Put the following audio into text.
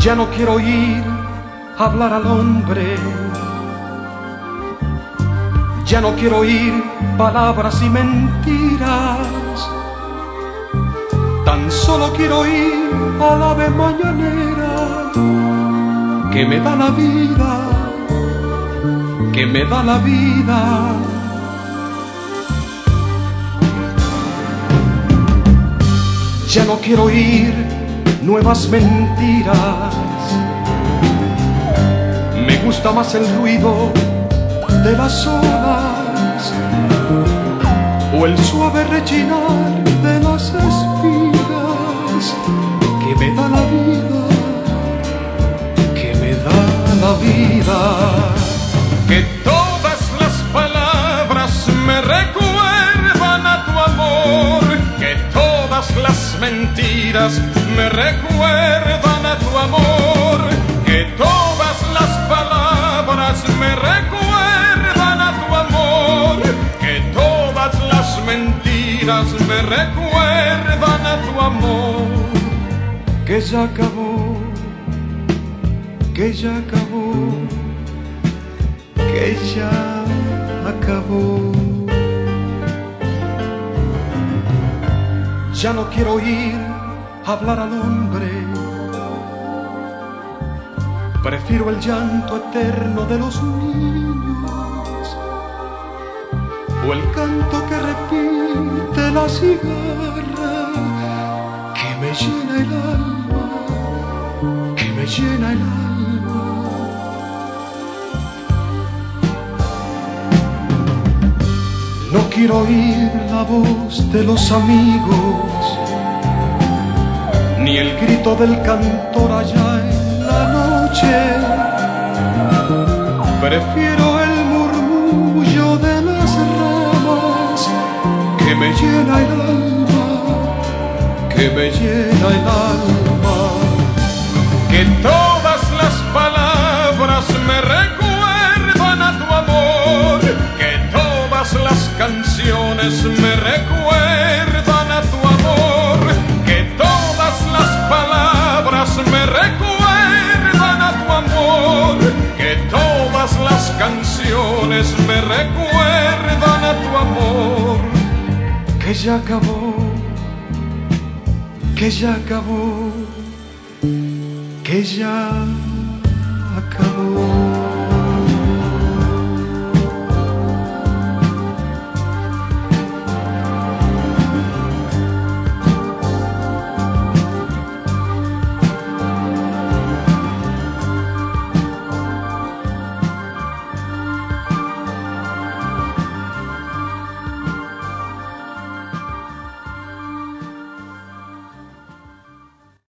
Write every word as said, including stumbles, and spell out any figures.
Ya no quiero oír hablar al hombre, ya no quiero oír palabras y mentiras, tan solo quiero oír al ave mañanera que me da la vida, que me da la vida. Ya no quiero oír nuevas mentiras, me gusta más el ruido de las olas o el suave rechinar de las espigas que me da la vida, que me da la vida. Que todas las palabras me recuerdan a tu amor, que todas las mentiras me recuerdan a tu amor, que todas las palabras me recuerdan a tu amor, que todas las mentiras me recuerdan a tu amor. Que ya acabó, que ya acabó, que ya acabó. Ya no quiero oír hablar al hombre, prefiero el llanto eterno de los niños o el canto que repite la cigarra que me llena el alma, que me llena el alma. No quiero oír la voz de los amigos, ni el grito del cantor allá en la noche. Prefiero el murmullo de las ramas que me llena el alma, que me llena el alma. Que todas las palabras me recuerdan a tu amor, que todas las canciones me recuerdan a tu amor, que todas las palabras me recuerdan a tu amor, que todas las canciones me recuerdan a tu amor. Que ya acabó, que ya acabó, que ya acabó.